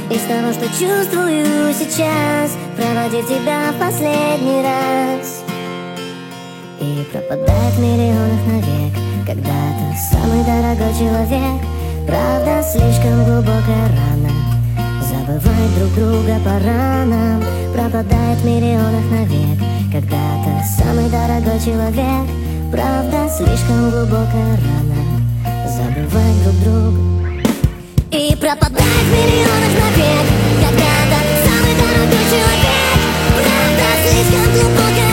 Из того, что чувствую сейчас, проводив тебя в последний раз. И пропадает в миллионах навек когда-то самый дорогой человек. Правда, слишком глубокая рана, забывать друг друга пора нам. Пропадает в миллионах навек когда-то самый дорогой человек. Правда, слишком глубокая рана, забывать друг друга. И пропадает в миллионах навек когда-то самый дорогой человек. Правда, слишком глубокая